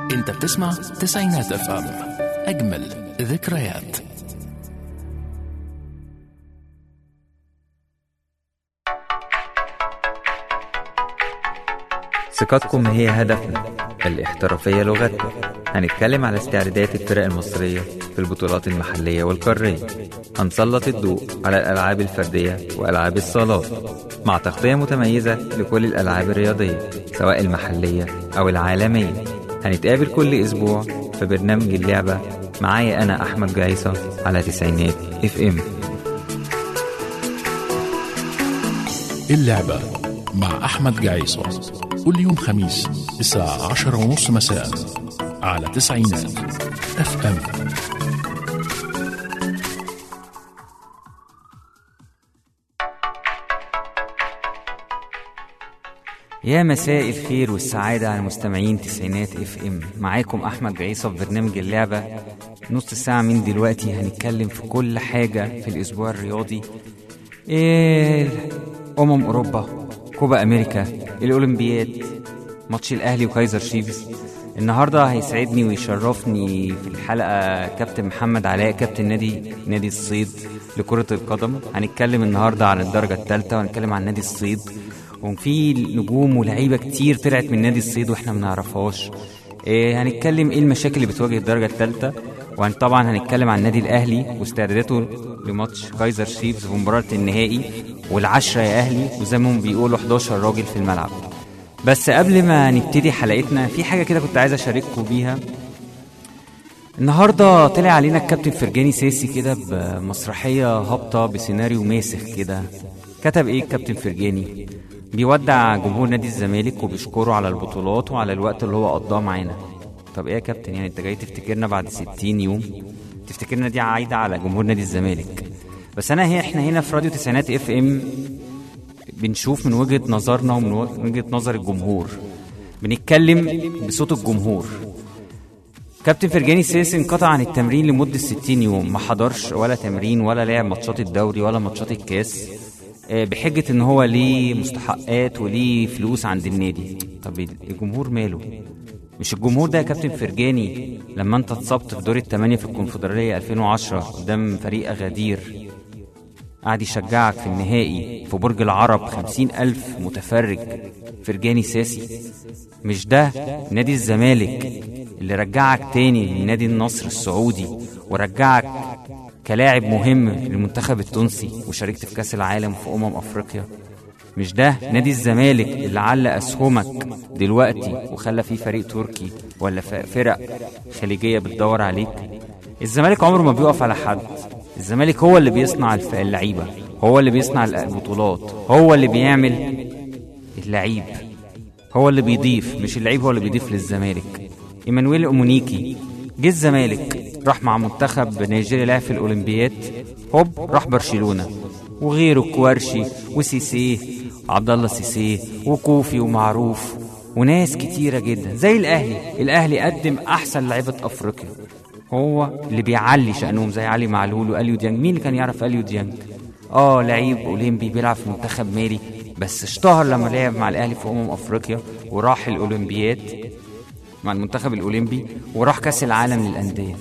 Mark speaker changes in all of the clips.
Speaker 1: انت بتسمع تسعينات اف ام، اجمل ذكريات.
Speaker 2: ثقتكم هي هدفنا، الاحترافية لغتنا. هنتكلم على استعدادات الفرق المصرية في البطولات المحلية والقارية. هنسلط الضوء على الألعاب الفردية وألعاب الصالات مع تغطية متميزة لكل الألعاب الرياضية سواء المحلية أو العالمية. هنتقابل كل أسبوع في برنامج اللعبة معايا أنا أحمد جعيصة على تسعينات اف ام.
Speaker 1: اللعبة مع أحمد جعيصة كل يوم خميس الساعة 10:30 مساء على تسعينات اف ام.
Speaker 2: يا مساء الخير والسعادة على مستمعين تسعينات اف ام. معاكم احمد جعيصة في برنامج اللعبة. نص ساعة من دلوقتي هنتكلم في كل حاجة في الاسبوع الرياضي، اوروبا، كوبا امريكا، الاولمبياد، ماتش الاهلي وكايزر شيفز. النهاردة هيسعدني ويشرفني في الحلقة كابتن محمد علاء، كابتن نادي الصيد لكرة القدم. هنتكلم النهاردة عن الدرجة الثالثة وهنتكلم عن نادي الصيد، وفي نجوم ولاعيبه كتير طلعت من نادي الصيد واحنا منعرفهاش. هنتكلم ايه المشاكل اللي بتواجه الدرجه الثالثه، وطبعا هنتكلم عن النادي الاهلي واستعداداته لماتش كايزر شيفز في مباراه النهائي، والعشرة يا اهلي وزي ما هم بيقولوا 11 راجل في الملعب. بس قبل ما نبتدي حلقتنا في حاجه كده كنت عايز اشارككم بيها. النهارده طلع علينا الكابتن فرجاني ساسي كده بمسرحيه هابطه بسيناريو ماسخ كده. كتب ايه الكابتن فرجاني؟ بيودع جمهور نادي الزمالك وبيشكره على البطولات وعلى الوقت اللي هو قضاه معانا. طب ايه يا كابتن، يعني انت جاي تفتكرنا بعد 60 يوم؟ تفتكرنا دي عايدة على جمهور نادي الزمالك؟ بس احنا هنا في راديو تسعينات اف ام بنشوف من وجهة نظرنا ومن وجهة نظر الجمهور، بنتكلم بصوت الجمهور. كابتن فرجاني سيسي انقطع عن التمرين لمدة 60 يوم، ما حضرش ولا تمرين ولا لعب ماتشات الدوري ولا ماتشات الكاس، بحجة ان هو ليه مستحقات وليه فلوس عند النادي. طب الجمهور ماله؟ مش الجمهور ده يا كابتن فرجاني لما انت اتصبت في دور الثمانية في الكونفدرالية 2010 قدام فريق أغادير قاعد يشجعك في النهائي في برج العرب 50,000 متفرج؟ فرجاني ساسي مش ده نادي الزمالك اللي رجعك تاني من نادي النصر السعودي ورجعك كلاعب مهم للمنتخب التونسي وشاركت في كاس العالم وفي افريقيا؟ مش ده نادي الزمالك اللي علق اسهمك دلوقتي وخلى فيه فريق تركي ولا فرق خليجيه بتدور عليك؟ الزمالك عمره ما بيقف على حد. الزمالك هو اللي بيصنع اللعيبه، هو اللي بيصنع البطولات، هو اللي بيعمل اللعيب، هو اللي بيضيف، مش اللعيب هو اللي بيضيف للزمالك. ايمانويل اومونيكي جه الزمالك، راح مع منتخب نيجيريا لعب في الاولمبياد، هوب راح برشلونه، وغيره كوارشي وسيسيه عبد الله سيسيه وكوفي ومعروف وناس كتيره جدا زي الاهلي قدم احسن لعيبه افريقيا، هو اللي بيعلي شأنهم زي علي معلول واليو ديانج. مين اللي كان يعرف اليو ديانج؟ لعيب اولمبي بيلعب في منتخب مالي، بس اشتهر لما لعب مع الاهلي في افريقيا وراح الاولمبياد مع المنتخب الاولمبي وراح كاس العالم للانديه.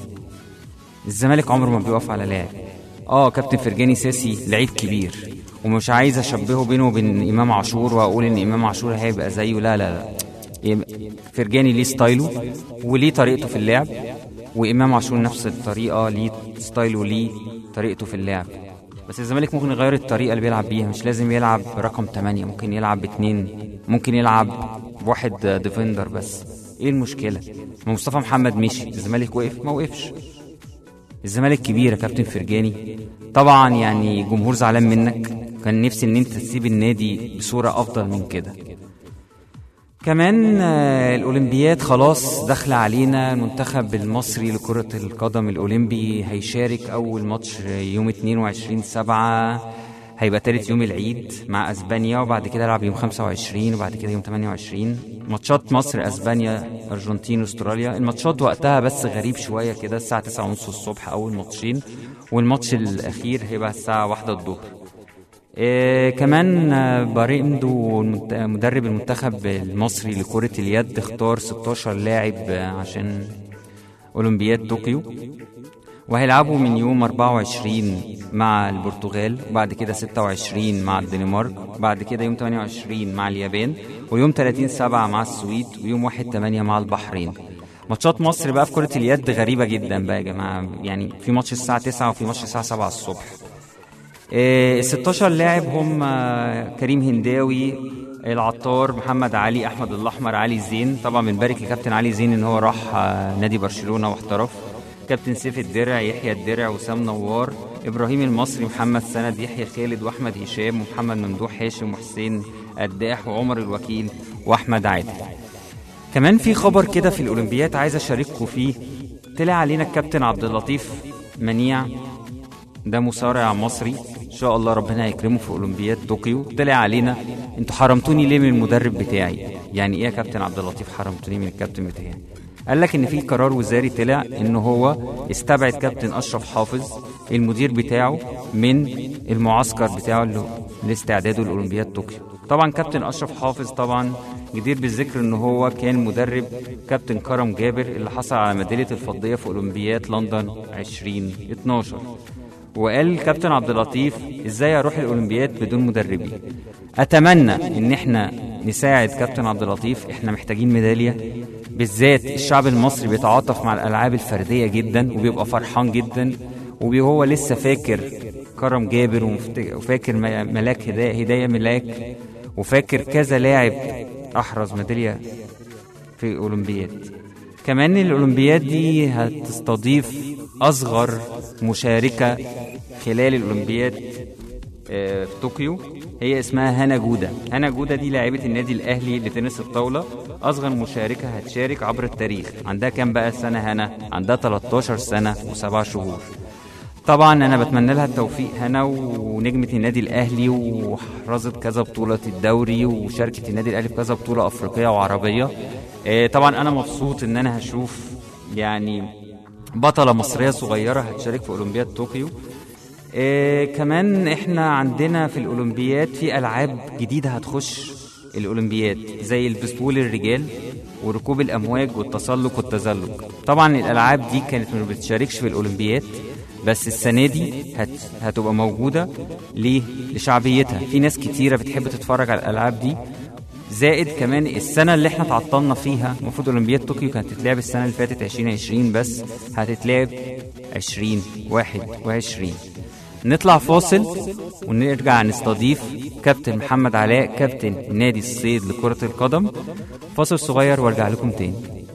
Speaker 2: الزمالك عمره ما بيقف على لاعب. كابتن فرجاني ساسي لعيب كبير، ومش عايز اشبهه بينه وبين امام عاشور واقول ان امام عاشور هيبقى زيه، لا. فرجاني ليه ستايله وليه طريقته في اللعب، وامام عاشور نفس الطريقه، ليه ستايله وليه طريقته في اللعب. بس الزمالك ممكن يغير الطريقه اللي بيلعب بيها، مش لازم يلعب رقم 8، ممكن يلعب ب2، ممكن يلعب بواحد ديفندر بس. ايه المشكله؟ مصطفى محمد مشي، الزمالك وقف؟ ما وقفش. الزمالك كبير يا كابتن فرجاني. طبعا يعني جمهور زعلان منك، كان نفسي ان انت تسيب النادي بصوره افضل من كده. كمان الاولمبياد خلاص داخله علينا. المنتخب المصري لكرة القدم الاولمبي هيشارك اول ماتش يوم 22/7، هيبقى تالت يوم العيد مع اسبانيا، وبعد كده يلعب يوم 25 وبعد كده يوم 28. ماتشات مصر اسبانيا ارجنتين استراليا. الماتشات وقتها بس غريب شويه كده، الساعه 9:30 الصبح اول ماتشين، والماتش الاخير هيبقى الساعه 1 الظهر. كمان باريندو مدرب المنتخب المصري لكرة اليد اختار 16 لاعب عشان أولمبياد طوكيو، وهيلعبوا من يوم 24 مع البرتغال، وبعد كده 26 مع الدنمارك، بعد كده يوم 28 مع اليابان، ويوم 30/7 مع السويد، ويوم 1/8 مع البحرين. ماتشات مصر بقى في كرة اليد غريبة جدا بقى يا جماعة، يعني في ماتش الساعة 9 وفي ماتش الساعة 7 الصبح. 16 لاعب هم كريم هنداوي، العطار، محمد علي، احمد الاحمر، علي زين. طبعا بنبارك لكابتن علي زين ان هو راح نادي برشلونة واحترف. كابتن سيف الدرع، يحيى الدرع، وسام نوار، ابراهيم المصري، محمد سند، يحيى خالد، واحمد هشام، ومحمد ممدوح هاشم، وحسين قداح، وعمر الوكيل، واحمد عادل. كمان في خبر كده في الاولمبياد عايز اشارككم فيه. طلع علينا الكابتن عبد اللطيف منيع، ده مصارع مصري ان شاء الله ربنا يكرمه في اولمبياد طوكيو. طلع علينا انتوا حرمتوني ليه من المدرب بتاعي؟ يعني ايه يا كابتن عبد اللطيف حرمتوني من الكابتن بتاعي؟ قال لك ان في قرار وزاري طلع ان هو استبعد كابتن اشرف حافظ المدير بتاعه من المعسكر بتاعه لاستعداده لاولمبياد طوكيو. طبعا كابتن اشرف حافظ طبعا جدير بالذكر ان هو كان مدرب كابتن كرم جابر اللي حصل على ميداليه الفضيه في اولمبياد لندن 2012. وقال كابتن عبد اللطيف ازاي اروح الاولمبياد بدون مدربي؟ اتمنى ان احنا نساعد كابتن عبد اللطيف، احنا محتاجين ميداليه، بالذات الشعب المصري بيتعاطف مع الالعاب الفرديه جدا وبيبقى فرحان جدا، وهو لسه فاكر كرم جابر وفاكر ملاك هدايه ملاك، وفاكر كذا لاعب احرز ميداليه في اولمبياد. كمان الاولمبياد دي هتستضيف اصغر مشاركه خلال الاولمبياد في طوكيو، هي اسمها هنا جودة. هنا جودة دي لاعبة النادي الاهلي لتنس الطاولة، اصغر مشاركة هتشارك عبر التاريخ. عندها كام بقى سنة هنا؟ عندها 13 سنة و7 شهور. طبعا انا بتمنى لها التوفيق هنا، ونجمة النادي الاهلي، وحرزت كذا بطولة الدوري، وشاركت النادي الاهلي في كذا بطولة افريقية وعربية. طبعا انا مبسوط ان انا هشوف يعني بطلة مصرية صغيرة هتشارك في اولمبياد طوكيو. كمان احنا عندنا في الاولمبياد في العاب جديدة هتخش الاولمبياد، زي البسبول الرجال، وركوب الامواج، والتسلق والتزلج. طبعا الالعاب دي كانت ما بتشاركش في الاولمبياد، بس السنة دي هتبقى موجودة. ليه؟ لشعبيتها، في ناس كتيرة بتحب تتفرج على الالعاب دي. زائد كمان السنة اللي احنا تعطلنا فيها، المفروض اولمبياد طوكيو كانت تتلعب السنة اللي فاتت 2020، بس هتتلعب 2021. نطلع فاصل ونرجع نستضيف كابتن محمد علاء، كابتن نادي الصيد لكرة القدم. فاصل صغير وارجع لكم تاني.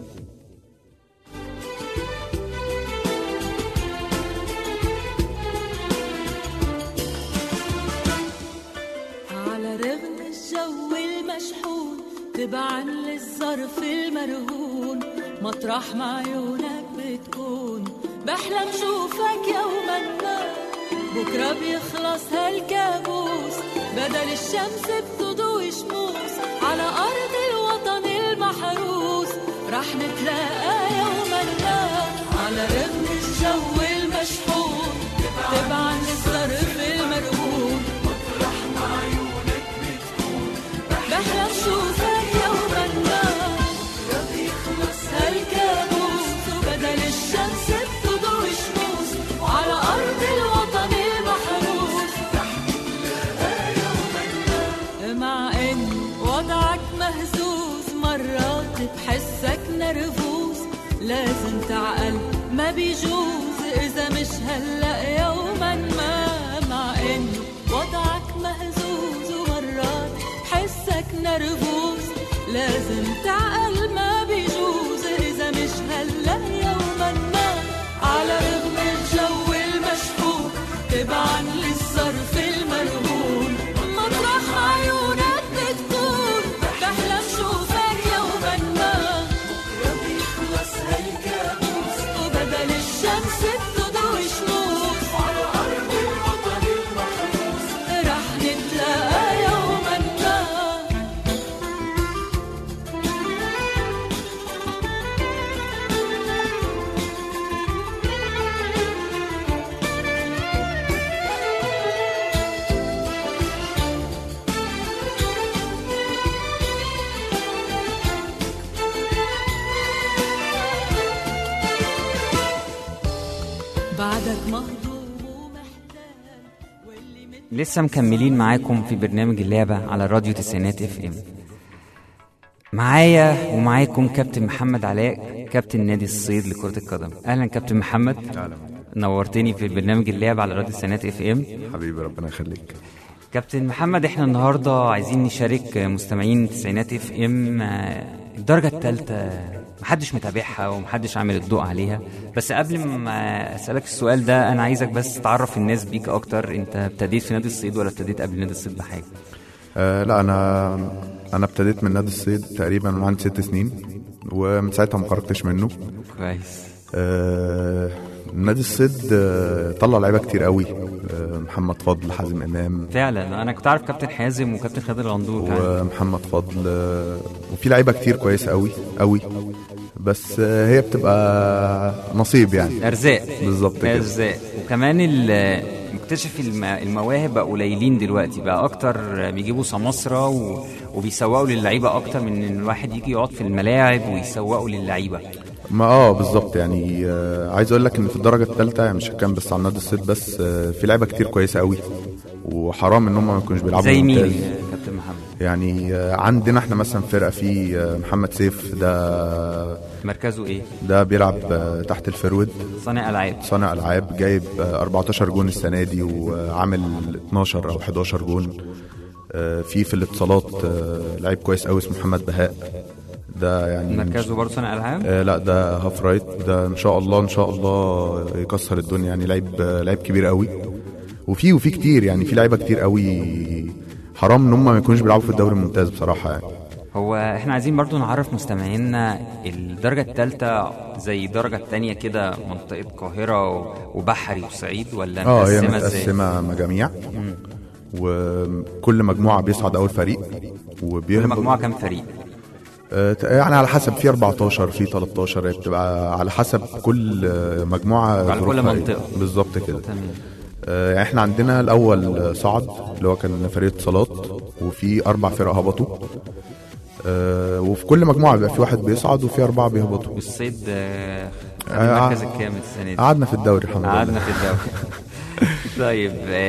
Speaker 3: على رغم الجو المشحون تبعا للظرف المرهون، مطرح ما عيونك بتكون بحلم شوفك يوما ما. بكرة بيخلص هالكابوس، بدل الشمس بتضوي شموس، على أرض الوطن المحروس رح نتلاقى يوما ما. على رغم الجو المشحون تبعا للظرف المرهون، مطرح ما عيونك بتكون بحلم شوفك يوما ما. بكرة بيخلص هالكابوس، وبدل الشمس بتضوي شموس، على أرض الوطن المحروس رح نتلاقى يوما ما. مع إن وضعك مهزوز، مرات بحسك نرفوز، لازم تعقل ما بيجوز إذا مش هلأ يوما ما. مع إن وضعك مهزوز، ومرات بحسك نرفوز، لازم تعقل ما بيجوز إذا مش هلأ يوما ما. على رغم الجو المشحون تبعا للظرف المرهون، مطرح عيونك بتكون بحلم شوفك يوما ما. بكرة بيخلص هالكابوس، وبدل الشمس بتضوي شموس، على أرض الوطن المحروس رح نتلاقى يوما ما. بعدك مهضوم ومحتال واللي
Speaker 2: لسه مكملين معاكم في برنامج اللعبة على راديو تسعينات اف ام. معايا ومعاكم كابتن محمد علاء، كابتن نادي الصيد لكرة القدم. اهلا كابتن محمد.
Speaker 4: اهلا،
Speaker 2: نورتني في برنامج اللعبة على راديو تسعينات اف ام.
Speaker 4: حبيبي ربنا يخليك.
Speaker 2: كابتن محمد، احنا النهارده عايزين نشارك مستمعين تسعينات اف ام الدرجة الثالثة، محدش متابعها ومحدش عامل الضوء عليها. بس قبل ما اسالك السؤال ده انا عايزك بس تعرف الناس بيك اكتر. انت ابتديت في نادي الصيد ولا ابتديت قبل نادي الصيد بحاجه؟
Speaker 4: لا، انا ابتديت من نادي الصيد تقريبا من عندي 6 سنين، ومن ساعتها ما خرجتش منه.
Speaker 2: كويس.
Speaker 4: نادي الصيد طلع لعيبه كتير قوي، محمد فضل، حازم امام.
Speaker 2: فعلا انا كنت عارف كابتن حازم وكابتن خالد الغندور
Speaker 4: ومحمد فضل، وفي لعيبه كتير كويسه قوي قوي، بس هي بتبقى نصيب يعني،
Speaker 2: ارزاق.
Speaker 4: بالظبط كده،
Speaker 2: ارزاق. وكمان مكتشف المواهب بقى قليلين دلوقتي، بقى اكتر بيجيبوا سماسرة وبيسوقوا للعيبه اكتر من ان الواحد يجي يقعد في الملاعب ويسوقوا للعيبه.
Speaker 4: ما بالظبط يعني. عايز اقول لك ان في الدرجه الثالثه يعني مش هتكلم بس عن نادي الصيد بس، في لعيبه كتير كويسه قوي، وحرام ان هم ما يكونوش بيلعبوا.
Speaker 2: زي مين كابتن محمد؟
Speaker 4: يعني عندنا احنا مثلا فرقه في محمد سيف، ده
Speaker 2: مركزه ايه؟
Speaker 4: ده بيلعب تحت الفرود،
Speaker 2: صانع العاب،
Speaker 4: جايب 14 جون السنه دي، وعامل 12 او 11 جون. في الاتصالات لعيب كويس قوي اسمه محمد بهاء، ده يعني
Speaker 2: مركزه برضه صانع العاب.
Speaker 4: لا، ده هاف رايت، ده ان شاء الله يكسر الدنيا يعني، لعيب كبير قوي. وفي كتير يعني، في لعيبه كتير قوي، حرام ان هم ما يكونوش بيلعبوا في الدوري الممتاز بصراحه يعني.
Speaker 2: هو احنا عايزين برضو نعرف مستمعينا الدرجة الثالثة زي الدرجة الثانية كده، منطقة القاهرة وبحري وصعيد، ولا
Speaker 4: هي متقسمة مجاميع، وكل مجموعة بيصعد أول فريق،
Speaker 2: كل مجموعة كم فريق؟
Speaker 4: يعني على حسب، في 14 في 13، بتبقى على حسب كل مجموعة،
Speaker 2: على كل منطقة
Speaker 4: بالظبط كده. يعني احنا عندنا الأول صعد اللي هو كان فريق اتصالات، وفي 4 فرق هبطوا، وفي كل مجموعة بيبقى في 1 بيصعد وفي 4 بيهبطوا.
Speaker 2: والصيد المركز الكامل السنة دي؟
Speaker 4: قعدنا في الدوري الحمد لله.
Speaker 2: قعدنا في الدوري. طيب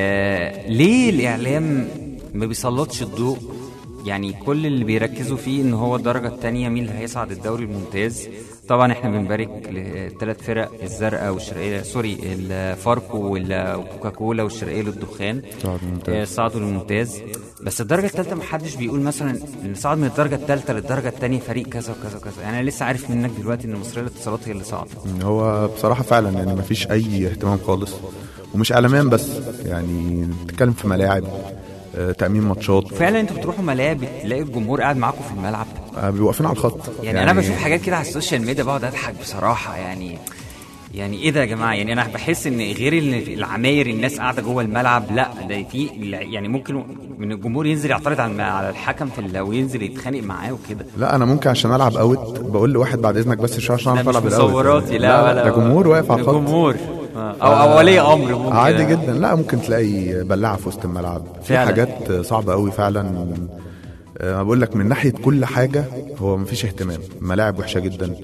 Speaker 2: ليه الإعلام ما بيسلطش الضوء؟ يعني كل اللي بيركزوا فيه ان هو الدرجة الثانية مين اللي هيصعد الدوري الممتاز. طبعا احنا بنبارك ل3 فرق، الزرقاء والشرقية، سوري، الفاركو والكوكاكولا والشرقية للدخان، صعدوا للممتاز. بس الدرجة الثالثة محدش بيقول مثلا اللي صعد من الدرجة الثالثة للدرجة الثانية فريق كذا وكذا وكذا. يعني انا لسه عارف منك دلوقتي ان مصرية للاتصالات هي اللي صعدت.
Speaker 4: هو بصراحة فعلا يعني مفيش اي اهتمام خالص، ومش اعلاميا بس، يعني تتكلم في ملاعب، تأمين ماتشات.
Speaker 2: فعلا انتوا بتروحوا ملاعب بتلاقي الجمهور قاعد معاكم في الملعب،
Speaker 4: بيبقوا واقفين على الخط.
Speaker 2: يعني انا بشوف حاجات كده على السوشيال ميديا بقعد اضحك بصراحه. يعني ايه ده يا جماعه؟ يعني انا بحس ان غير العماير الناس قاعده جوه الملعب، لا ده في يعني ممكن من الجمهور ينزل يعترض على الحكم وينزل يتخانق معاه وكده.
Speaker 4: لا انا ممكن عشان العب اوت بقول لواحد بعد اذنك بس شويه عشان اعرف العب الاوت.
Speaker 2: مصوراتي لا
Speaker 4: ده جمهور واقف على الخط،
Speaker 2: جمهور او ولي امر ممكن
Speaker 4: عادي جدا. لا ممكن تلاقي بلاعه في وسط الملعب، في حاجات صعبه قوي فعلا. ما بقول لك من ناحيه كل حاجه هو مفيش اهتمام، ملاعب وحشه جدا،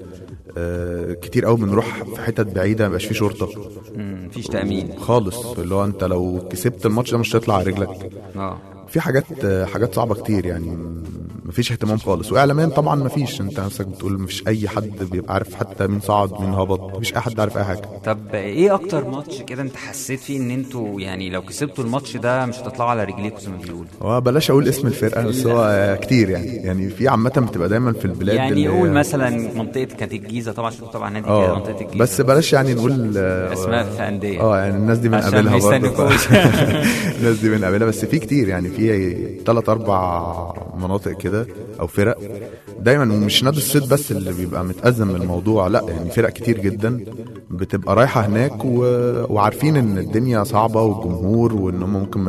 Speaker 4: كتير قوي بنروح في حتت بعيده مبقاش فيه شرطه،
Speaker 2: مفيش تامين
Speaker 4: خالص، اللي هو انت لو كسبت الماتش ده مش هتطلع على رجلك. في حاجات صعبه كتير يعني، مفيش اهتمام خالص. واعلاميا طبعا مفيش، انت نفسك بتقول مفيش اي حد بيبقى عارف حتى مين صعد مين هبط، مفيش اي حد عارف اي حاجه.
Speaker 2: طب ايه اكتر ماتش كده انت حسيت فيه ان انتوا يعني لو كسبتوا الماتش ده مش هتطلعوا على رجليكم زي ما بيقولوا؟
Speaker 4: هو بلاش اقول اسم الفرقه، بس هو كتير يعني في عامه بتبقى دايما في البلاد،
Speaker 2: يعني يقول مثلا منطقه كانت الجيزه، طبعا نادي كده منطقه الجيزه،
Speaker 4: بس بلاش يعني نقول
Speaker 2: اسماء في انديه.
Speaker 4: يعني الناس دي بنقابلها برضه. الناس دي بنقابلها، بس في كتير يعني، في 3-4 مناطق كده او فرق دايما، ومش نادي الصيد بس اللي بيبقى متأزم من الموضوع، لا يعني فرق كتير جدا بتبقى رايحه هناك وعارفين ان الدنيا صعبه والجمهور، وان هم ممكن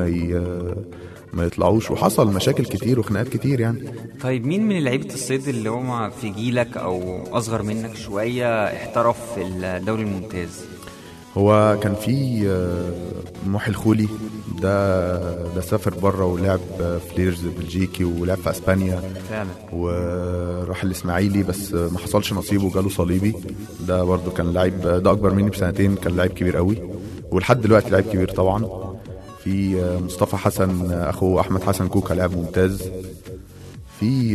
Speaker 4: ما يطلعوش، وحصل مشاكل كتير وخناقات كتير يعني.
Speaker 2: طيب مين من لعيبه الصيد اللي هم في جيلك او اصغر منك شويه احترف في الدوري الممتاز؟
Speaker 4: هو كان في محي الخولي، ده سافر بره ولعب في ليرز بلجيكي ولعب في اسبانيا
Speaker 2: فعلا،
Speaker 4: وراح الاسماعيلي بس ما حصلش نصيبه، جاله صليبي. ده برضو كان لعيب، ده اكبر مني ب2 سنين، كان لعيب كبير قوي. ولحد دلوقتي لعيب كبير طبعا. في مصطفى حسن اخو احمد حسن كوكا لاعب ممتاز. في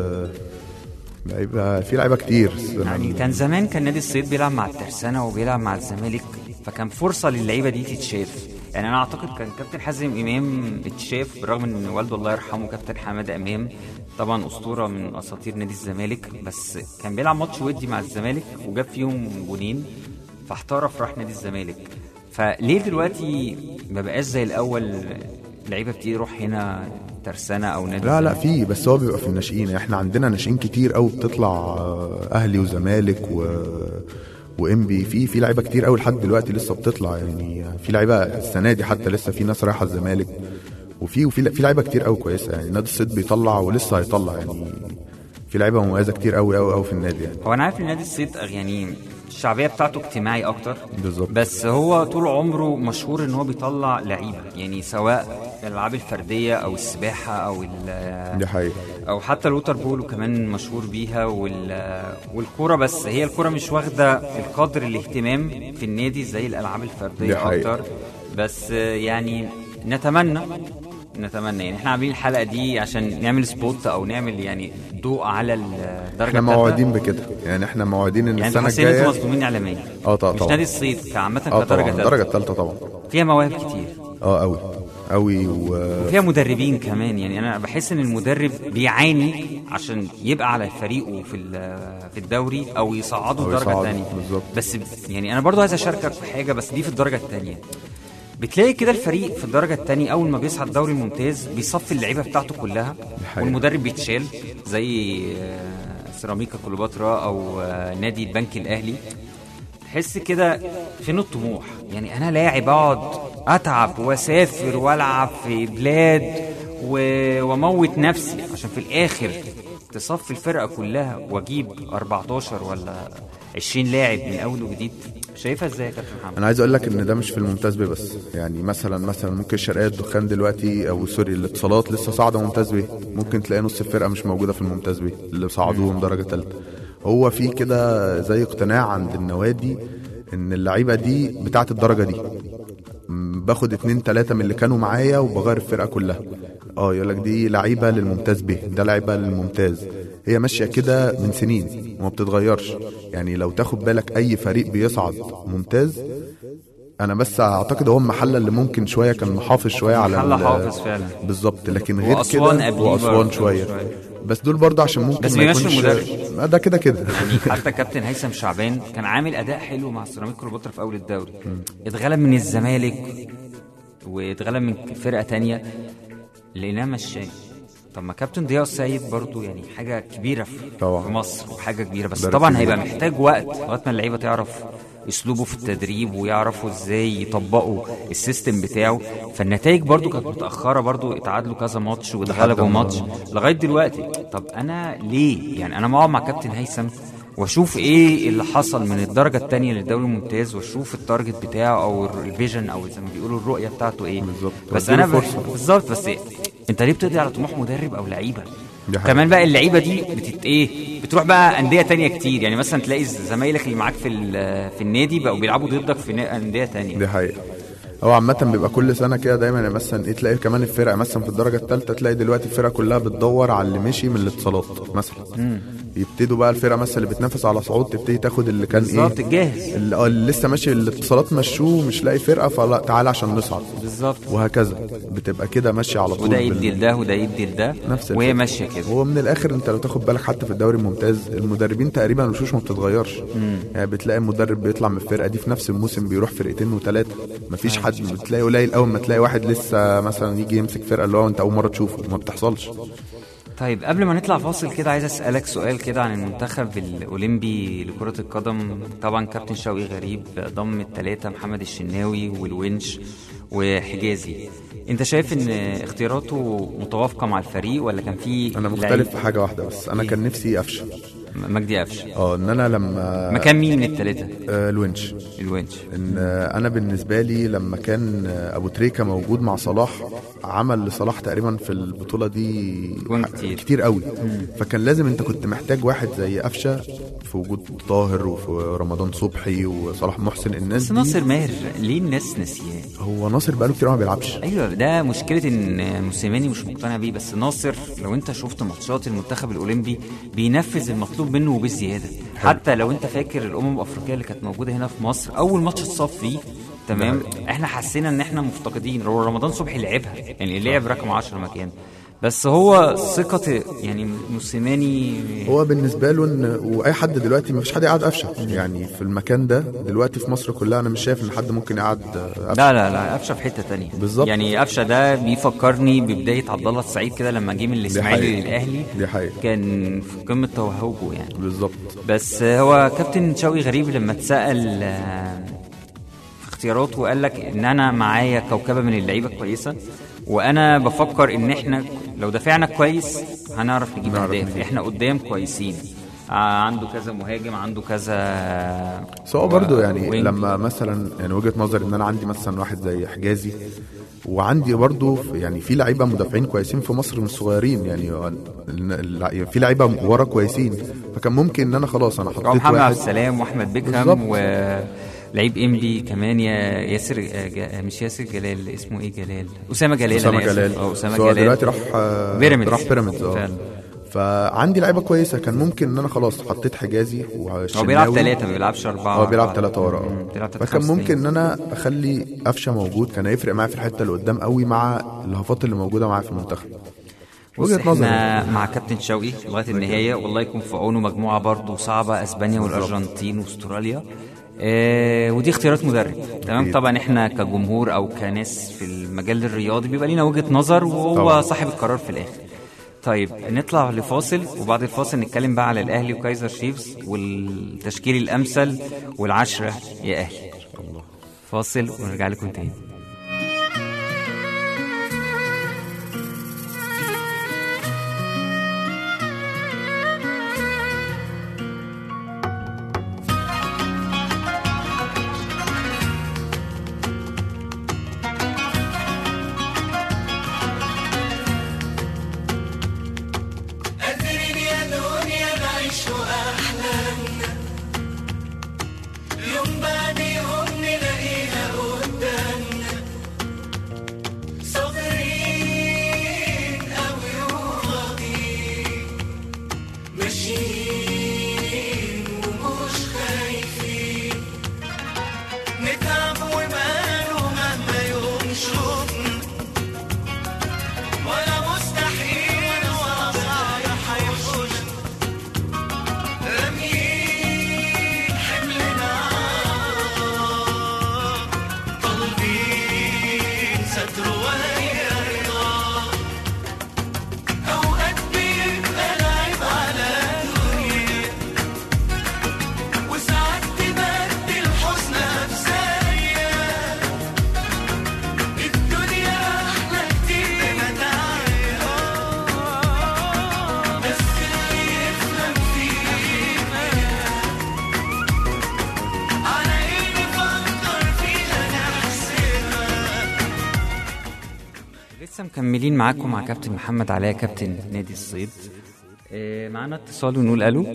Speaker 4: لعيبه كتير
Speaker 2: يعني كان زمان كان نادي الصيد بيلعب مع الترسانة وبيلعب مع الزمالك، فكان فرصة للعيبة دي تتشاف. يعني انا اعتقد كان كابتن حازم امام اتشاف، بالرغم ان والده الله يرحمه كابتن حماد امام طبعا اسطوره من اساطير نادي الزمالك، بس كان بيلعب ماتش ودي مع الزمالك وجاب فيهم جونين فاحترف راح نادي الزمالك. فليه دلوقتي ما بقاش زي الاول لعيبه بتيجي تروح هنا ترسانة او نادي؟
Speaker 4: لا في، بس هو بيبقى في الناشئين. احنا عندنا ناشئين كتير قوي بتطلع اهلي وزمالك وامبي. في لعيبه كتير قوي لحد دلوقتي لسه بتطلع. يعني في لعيبه السنه دي حتى لسه في ناس رايحه الزمالك، وفي لعيبه كتير قوي كويسه. يعني نادي الصيد بيطلع ولسه هيطلع. يعني في لعيبه مميزه كتير قوي في النادي. يعني
Speaker 2: هو انا عارف ان نادي الصيد يعني الشعبيه بتاعته اجتماعي اكتر
Speaker 4: بالظبط،
Speaker 2: بس هو طول عمره مشهور ان هو بيطلع لعيبه، يعني سواء الالعاب الفرديه او السباحه او
Speaker 4: دي حقيقة،
Speaker 2: او حتى الووتر بول كمان مشهور بيها والكوره. بس هي الكوره مش واخده القدر الاهتمام في النادي زي الالعاب الفرديه اكتر. بس يعني نتمنى يعني احنا عاملين الحلقه دي عشان نعمل سبوت او نعمل يعني ضوء على الدرجه.
Speaker 4: احنا موعدين بكده. يعني احنا موعدين ان
Speaker 2: يعني
Speaker 4: السنه الجايه
Speaker 2: انتوا مظلومين اعلاميا.
Speaker 4: طبعا
Speaker 2: مش نادي الصيد كعامه كدرجه ثالثه.
Speaker 4: الدرجه الثالثه طبعا
Speaker 2: فيها مواهب كتير
Speaker 4: قوي
Speaker 2: وفيها مدربين كمان. يعني انا بحس ان المدرب بيعاني عشان يبقى على فريقه في الدوري او يصعده الدرجه الثانيه. بس يعني انا برضو عايز اشاركك في حاجه، بس دي في الدرجه الثانيه. بتلاقي كده الفريق في الدرجة الثانية أول ما بيصعد الدوري الممتاز بيصفي اللعيبة بتاعته كلها، والمدرب بيتشال زي سيراميكا كليوباترا أو نادي البنك الأهلي. تحس كده فين الطموح؟ يعني أنا لاعب أقعد أتعب وأسافر وألعب في بلاد وموت نفسي عشان في الآخر تصفي الفرقة كلها وأجيب 14 ولا 20 لاعب من أول وجديد. شايفها ازاي يا كابتن محمد؟
Speaker 4: انا عايز اقول لك ان ده مش في الممتاز بيه بس. يعني مثلا ممكن الشرقيه الدخان دلوقتي او سوري الاتصالات لسه صاعده ممتاز بيه، ممكن تلاقي نص الفرقه مش موجوده في الممتاز بيه اللي صعدوهم درجه ثالثه. هو في كده زي اقتناع عند النوادي ان اللعيبه دي بتاعه الدرجه دي، باخد 2-3 من اللي كانوا معايا وبغير الفرقه كلها. يقول لك دي لعيبه للممتاز به، ده لعيبه للممتاز. هي ماشيه كده من سنين وما بتتغيرش. يعني لو تاخد بالك اي فريق بيصعد ممتاز، انا بس اعتقد هو المحله اللي ممكن شويه كان محافظ شويه على
Speaker 2: حافظ فعلا
Speaker 4: بالظبط، لكن غير كده واسوان شويه. بس دول برضه عشان ممكن
Speaker 2: بس ما يكونش
Speaker 4: ده كده
Speaker 2: يعني حتى كابتن هيثم شعبان كان عامل اداء حلو مع سيراميكا كليوباترا في اول الدوري، اتغلب من الزمالك واتغلب من فرقه تانية لقيناه مشاه. طب ما كابتن ضياء السيد برضو يعني حاجه كبيره في مصر وحاجه كبيره، بس طبعا هيبقى محتاج وقت لغايه ما اللعيبه تعرف اسلوبه في التدريب ويعرفوا ازاي يطبقوا السيستم بتاعه. فالنتائج برضو كانت متاخره، برضو اتعادلوا كذا ماتش واتغلبوا ماتش لغايه دلوقتي. طب انا ليه؟ يعني انا اقعد مع كابتن هيثم واشوف ايه اللي حصل من الدرجه الثانيه للدوري الممتاز واشوف التارجت بتاعه او الفيجن او زي ما بيقولوا الرؤيه بتاعته ايه. بس انا بالظبط بس انت ليه بتقضي على طموح مدرب او لعيبه؟ كمان بقى اللعيبه دي بتروح بقى انديه تانية كتير. يعني مثلا تلاقي زمايلك اللي معاك في النادي بقوا بيلعبوا ضدك في انديه تانية.
Speaker 4: دي حقيقه. هو عامة بيبقى كل سنة كده دايما. يعني مثلا تلاقي كمان الفرقة مثلا في الدرجة الثالثة تلاقي دلوقتي الفرقة كلها بتدور على اللي مشي من الاتصالات مثلا. يبتدوا بقى الفرقة مثلا اللي بتنافس على صعود تبتدي تاخد اللي كان
Speaker 2: بالظبط الجاهز
Speaker 4: اللي لسه ماشي الاتصالات مشوه مش لاقي فرقة فلا تعالى عشان نصعد
Speaker 2: بالظبط،
Speaker 4: وهكذا بتبقى كده ماشية على طول.
Speaker 2: وده يدي لده وده يدي لده وهي ماشية كده.
Speaker 4: هو من الآخر انت لو تاخد بالك حتى في الدوري الممتاز المدربين تقريبا الوشوش ما بتتغيرش. يعني بتلاقي المدرب بيطلع من الفرقة دي في نفس الموسم بيروح فرقتين وثلاثة، مفيش حد. بتلاقي قليل اول ما تلاقي واحد لسه مثلا يجي يمسك فرقه اللي هو انت اول مره تشوفه، ما بتحصلش.
Speaker 2: طيب قبل ما نطلع فاصل كده عايز اسالك سؤال كده عن المنتخب الاولمبي لكره القدم. طبعا كابتن شوقي غريب ضم الثلاثه محمد الشناوي والونش وحجازي. انت شايف ان اختياراته متوافقه مع الفريق ولا كان في؟
Speaker 4: انا مختلف في حاجه واحده بس. انا كان نفسي قفشه
Speaker 2: مجدي قفشه.
Speaker 4: ان انا لما
Speaker 2: مكان مين من الثلاثه؟
Speaker 4: الونش. ان انا بالنسبه لي لما كان ابو تريكه موجود مع صلاح عمل لصلاح تقريبا في البطوله دي كتير قوي. فكان لازم انت كنت محتاج واحد زي قفشه في وجود طاهر وفي رمضان صبحي وصلاح محسن. الناس
Speaker 2: بس
Speaker 4: دي
Speaker 2: ناصر ماهر ليه الناس ناسياه؟
Speaker 4: هو ناصر بقاله كتير ما بيلعبش.
Speaker 2: ايوه ده مشكله ان موسيماني مش مقتنع بيه. بس ناصر لو انت شفت ماتشات المنتخب الاولمبي بينفذ المطلوب منه وبالزياده. حتى لو انت فاكر الافريقيه اللي كانت موجوده هنا في مصر اول ماتش اتصاب فيه تمام، احنا حسينا ان احنا مفتقدين. رمضان صبحي لعبها يعني لعب رقم 10 مكان. بس هو ثقة يعني موسيماني
Speaker 4: هو بالنسبه له ان واي حد دلوقتي ما فيش حد يقعد قفشه يعني في المكان ده دلوقتي في مصر كلها. انا مش شايف ان حد ممكن يقعد قفشه.
Speaker 2: لا قفشه في حته تانية
Speaker 4: بالظبط.
Speaker 2: يعني قفشه ده بيفكرني ببدايه عبد الله السعيد كده لما جه من الاسماعيلي للاهلي.
Speaker 4: دي حقيقة.
Speaker 2: كان في قمه توهجه يعني
Speaker 4: بالظبط.
Speaker 2: بس هو كابتن شوقي غريب لما اتسال في اختياراته وقال لك ان انا معايا كوكبه من اللعيبه كويسه وانا بفكر ان احنا لو دافعنا كويس هنعرف نجيب اهداف. احنا قدام كويسين، عنده كذا مهاجم، عنده كذا
Speaker 4: سواء برضو يعني وين. لما مثلا يعني وجهة نظر ان انا عندي مثلا واحد زي حجازي وعندي برضو يعني في لعيبه مدافعين كويسين في مصر مش صغيرين يعني في لعيبه ورا كويسين. فكان ممكن ان انا خلاص انا حطيت
Speaker 2: محمد
Speaker 4: واحد
Speaker 2: عبد السلام واحمد بيكهام لعيب انبي كمان ياسر مش ياسر جلال، اسمه ايه جلال؟ اسامه جلال.
Speaker 4: اسامه جلال دلوقتي راح بيراميدز. فعندي لعيبه كويسه كان ممكن ان انا خلاص حطيت حجازي
Speaker 2: هو بيلعب 3 ما بيلعبش 4.
Speaker 4: هو بيلعب 3 ورا. فكان ممكن ان انا اخلي قفشه موجود كان هيفرق معايا في الحته اللي قدام قوي مع الهفات اللي موجوده معايا في المنتخب.
Speaker 2: وجهة نظري مع كابتن شوقي لغايه النهايه والله يكون في عونه. مجموعه برضو صعبه، اسبانيا والارجنتين واستراليا. ودي اختيارات مدرب تمام. طبعا احنا كجمهور او كناس في المجال الرياضي بيبقى لنا وجهة نظر وهو طبعا صاحب القرار في الاخر. طيب نطلع لفاصل وبعد الفاصل نتكلم بقى على الاهلي وكايزر شيفز والتشكيل الامثل والعشرة يا اهلي. فاصل ونرجع لكم تاني. مكملين معاكم مع كابتن محمد علاء كابتن نادي الصيد. معانا اتصال ونقول الو.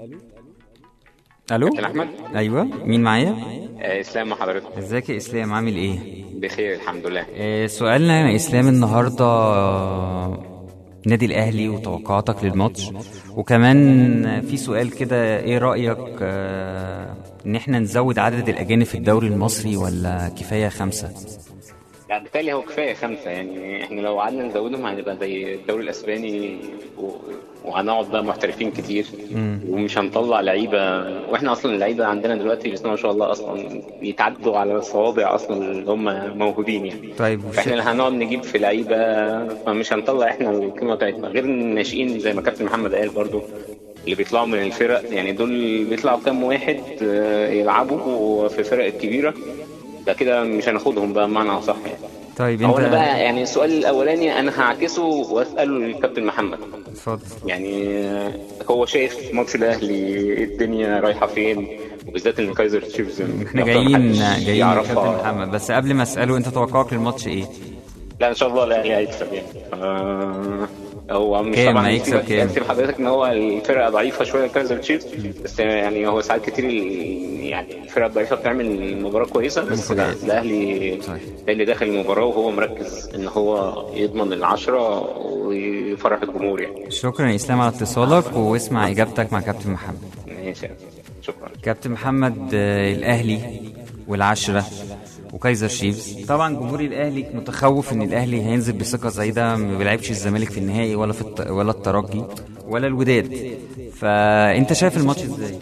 Speaker 5: كابتن احمد.
Speaker 2: ايوه مين معايا؟
Speaker 5: اسلام مع حضرتك.
Speaker 2: ازيك يا اسلام عامل ايه؟
Speaker 5: بخير الحمد لله.
Speaker 2: سؤالنا يا اسلام النهارده نادي الاهلي وتوقعاتك للماتش وكمان في سؤال كده ايه رايك ان احنا نزود عدد الاجانب في الدوري المصري ولا كفايه 5؟
Speaker 5: يعني بالتالي هو كفايه 5. يعني احنا لو قعدنا نزودهم هنبقى زي الدوري الاسباني وهنقعد بقى محترفين كتير ومش هنطلع لعيبه. واحنا اصلا اللعيبه عندنا دلوقتي بسم الله ما شاء الله اصلا يتعدوا على الصوابع اصلا اللي هم موهوبين يعني.
Speaker 2: طيب
Speaker 5: فاحنا اللي هنقعد نجيب في لعيبه فمش هنطلع احنا القيمه بتاعتنا غير الناشئين زي ما كابتن محمد قال برضو اللي بيطلعوا من الفرق. يعني دول بيطلعوا كام واحد يلعبوا في الفرق الكبيره ده كده مش هناخدهم بقى بمعنى اصح يعني.
Speaker 2: طيب
Speaker 5: انت بقى يعني السؤال الاولاني انا هعكسه واساله للكابتن محمد.
Speaker 2: اتفضل.
Speaker 5: يعني هو شايف ماتش الاهلي الدنيا رايحه فين وبالذات ان كايزر تشيفز
Speaker 2: احنا جايين كابتن محمد. بس قبل ما اساله انت توقعك للماتش ايه؟
Speaker 5: لا ان شاء الله الاهلي هيكسب يعني. هو مش
Speaker 2: كام
Speaker 5: طبعا
Speaker 2: هيكسب كام؟
Speaker 5: يكتب حضرتك ان هو الفرقه ضعيفه شويه كايزر تشيفز، بس يعني هو ساعات كتير يعني الفرقه الضعيفه بتعمل مباراه كويسه، بس لا الاهلي اللي داخل المباراه وهو مركز ان هو يضمن العشرة ويفرح الجمهور يعني.
Speaker 2: شكرا يا اسلام على اتصالك، واسمع اجابتك مع كابتن محمد.
Speaker 5: ماشي، شكرا
Speaker 2: كابتن محمد، الاهلي والعشرة وكايزر شيفز، طبعا جمهور الاهلي متخوف ان الاهلي هينزل بثقه زايده، ما بيلعبش الزمالك في النهائي ولا ولا الترجي ولا الوداد، فانت شايف الماتش ازاي؟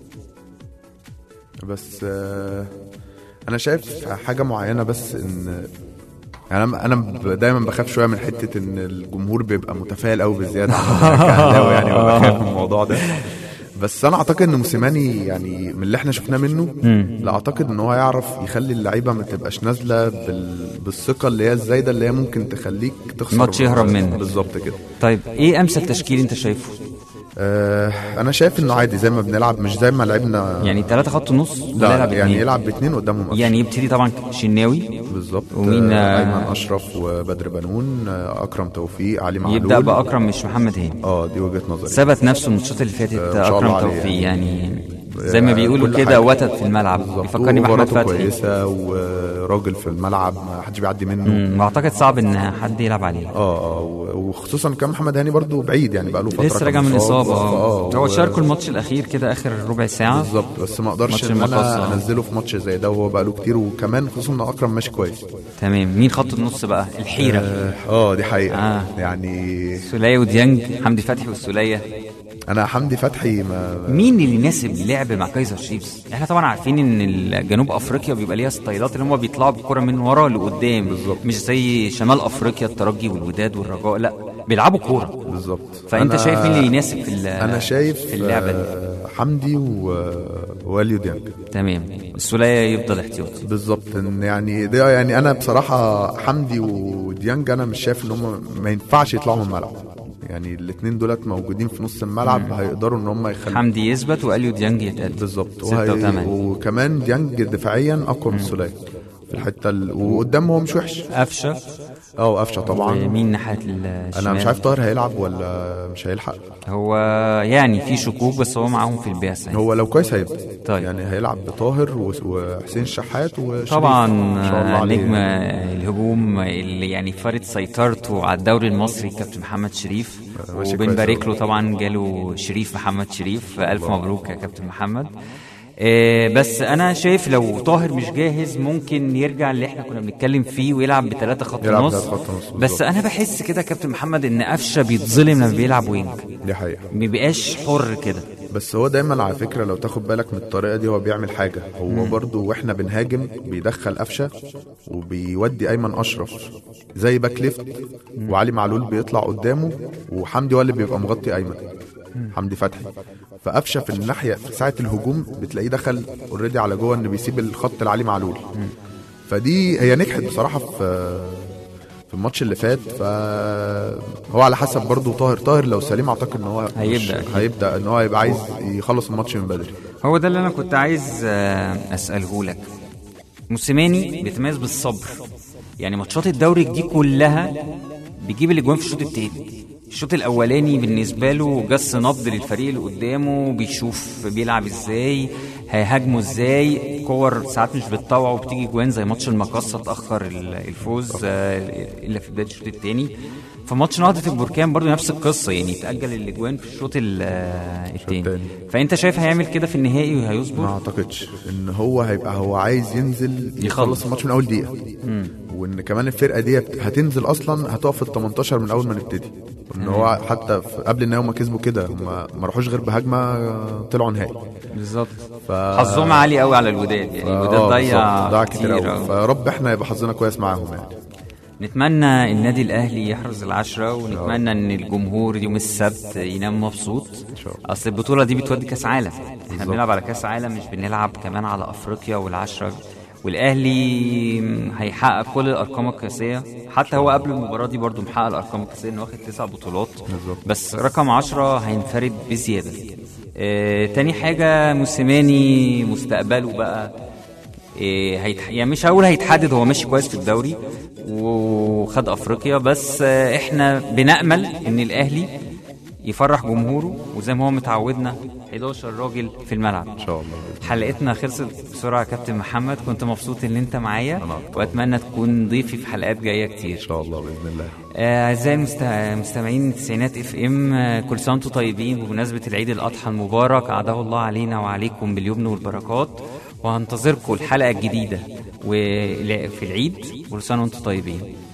Speaker 4: بس انا شايف حاجه معينه، بس ان يعني انا دايما بخاف شويه من حته ان الجمهور بيبقى متفائل قوي بزياده كأهلاوي يعني، بخاف من الموضوع ده. بس انا اعتقد ان موسيماني يعني من اللي احنا شفناه منه، لا اعتقد ان هو يعرف يخلي اللعيبه ما تبقاش نازله بالثقه اللي هي الزايده اللي هي ممكن تخليك تخسر
Speaker 2: ماتش يهرب منك.
Speaker 4: بالظبط كده.
Speaker 2: طيب ايه امثل تشكيل انت شايفه؟
Speaker 4: انا شايف انه عادي زي ما بنلعب، مش زي ما لعبنا
Speaker 2: يعني 3 خط نص،
Speaker 4: لا يعني يلعب باثنين قدامهم أشرف.
Speaker 2: يعني يبتدي طبعا شناوي
Speaker 4: بالظبط،
Speaker 2: ومين
Speaker 4: ايمن اشرف وبدر بنون، اكرم توفيق، علي معلول.
Speaker 2: يبدا باكرم مش محمد هاني.
Speaker 4: دي وجهه نظري.
Speaker 2: ثبت نفسه الماتشات اللي فاتت اكرم توفيق يعني زي ما بيقولوا كده وتد في الملعب، بيفكرني باحمد فتحي
Speaker 4: كويسه وراجل في الملعب ما حدش بيعدي منه،
Speaker 2: واعتقد صعب ان حد يلعب عليه.
Speaker 4: وخصوصا كان محمد هاني برضو بعيد يعني، بقى له فتره
Speaker 2: لسه راجع من اصابه. هو شاركوا الماتش الاخير كده اخر ربع ساعه
Speaker 4: بالظبط، بس ما اقدرش ان انا انزله في ماتش زي ده وهو بقى له كتير، وكمان خصوصا ان اكرم ماشي كويس.
Speaker 2: تمام. مين خط النص بقى الحيره؟
Speaker 4: دي حقيقه يعني
Speaker 2: سولية وديانج، حمدي فتحي والسولية.
Speaker 4: انا حمدي فتحي
Speaker 2: مين اللي يناسب اللعب مع كايزر شيفز؟ احنا طبعا عارفين ان جنوب افريقيا بيبقى ليها ستايلات اللي هم بيطلعوا بالكره من ورا لقدام بالظبط، مش زي شمال افريقيا الترجي والوداد والرجاء، لا بيلعبوا كوره بالظبط. فانت شايف مين اللي يناسب في
Speaker 4: انا شايف
Speaker 2: في اللعبه دي؟
Speaker 4: حمدي واليو ديانج.
Speaker 2: تمام. السولية يفضل احتياطي
Speaker 4: بالظبط. يعني ده يعني انا بصراحه حمدي وديانج انا مش شايف ان هم ما ينفعش يطلعوا من الملعب، يعني الاثنين دولت موجودين في نص الملعب هيقدروا ان هم يخلوا
Speaker 2: حمدي يثبت واليو ديانج يتقدم
Speaker 4: بالظبط، وكمان ديانج دفاعيا اقوى من السولية في الحته وقدامه هو مش وحش.
Speaker 2: قفشه
Speaker 4: قفشه طبعا.
Speaker 2: مين ناحيه الشمال؟
Speaker 4: انا مش عارف طاهر هيلعب ولا مش هيلحق،
Speaker 2: هو يعني في شكوك، بس هو معاهم في البعثه يعني.
Speaker 4: هو لو كويس هيبقى
Speaker 2: طيب.
Speaker 4: يعني هيلعب بطاهر وحسين الشحات وشريف
Speaker 2: طبعا نجم الهجوم اللي يعني فرض سيطرته على الدوري المصري كابتن محمد شريف، وبنبارك له طبعا، جاله شريف محمد شريف، الف مبروك يا كابتن محمد. بس انا شايف لو طاهر مش جاهز ممكن يرجع اللي احنا كنا بنتكلم فيه ويلعب ب3 خط نص. بس انا بحس كده كابتن محمد ان قفشه بيتظلم لما بيلعب وينج،
Speaker 4: دي حقيقه،
Speaker 2: ما بيبقاش حر كده.
Speaker 4: بس هو دايما على فكره لو تاخد بالك من الطريقه دي هو بيعمل حاجه، هو برضو واحنا بنهاجم بيدخل قفشه وبيودي ايمن اشرف زي باك ليفت، وعلي معلول بيطلع قدامه، وحمدي هو اللي بيبقى مغطي ايمن، حمدي فتحي. فقفشه في الناحيه في ساعه الهجوم بتلاقيه دخل اوريدي على جوه انه بيسيب الخط لعلي معلول. فدي هي نجحت بصراحه في الماتش اللي فات. فهو على حسب برضو طاهر لو سليم اعتقد ان هو هيبدا ان هو يبقى عايز يخلص الماتش من بدري.
Speaker 2: هو ده اللي انا كنت عايز اساله لك. موسيماني بيتميز بالصبر، يعني ماتشات الدوري دي كلها بيجيب الاجوان في الشوط الثاني. الشوط الاولاني بالنسبه له جس نبض للفريق اللي قدامه، بيشوف بيلعب ازاي، هيهاجموا ازاي، كور ساعات مش بتطوع وبتيجي جوان زي ماتش المقصه اتاخر الفوز الا في بدايه الشوط الثاني. فماتش نهضة البركان برضو نفس القصه، يعني تاجل الاجوان في الشوط الثاني. فانت شايف هيعمل كده في النهائي وهيصبر؟
Speaker 4: ما اعتقدش ان هو هيبقى هو عايز ينزل يخلص الماتش من اول دقيقه، وان كمان الفرقه دي هتنزل اصلا هتقف في ال18 من اول ما نبتدي. ان هو حتى قبل ان هم كسبوا كده هم ما راحوش غير بهجمه طلعوا نهائي
Speaker 2: بالظبط. حظهم عالي قوي على الوداد، يعني الوداد ضيع
Speaker 4: كتير قوي. فرب احنا يبقى حظنا كويس معاهم يعني.
Speaker 2: نتمنى النادي الاهلي يحرز العشرة، ونتمنى ان الجمهور يوم السبت ينام مبسوط. اصل البطوله دي بتودي كاس عالم، احنا بنلعب على كاس عالم، مش بنلعب كمان على افريقيا والعشرة. والاهلي هيحقق كل الارقام القياسيه، حتى هو قبل المباراه دي برضو محقق الارقام القياسيه انه واخد 9 بطولات، بس رقم 10 هينفرد بزياده. تاني حاجه موسيماني مستقبله بقى يعني مش هقول هيتحدد، هو ماشي كويس في الدوري وخد افريقيا، بس احنا بنأمل ان الاهلي يفرح جمهوره، وزي ما هو متعودنا 11 راجل في الملعب
Speaker 4: ان شاء الله.
Speaker 2: حلقتنا خلصت بسرعه يا كابتن محمد، كنت مبسوط ان انت معايا واتمنى تكون ضيفي في حلقات جايه كتير
Speaker 4: ان شاء الله باذن الله.
Speaker 2: اعزائي المستمعين التسعينات اف ام، كل سنه وانتم طيبين بمناسبه العيد الاضحى المبارك، اعاده الله علينا وعليكم باليمن والبركات، وهنتظركم الحلقه الجديده وفي العيد. كل سنه وانتم طيبين.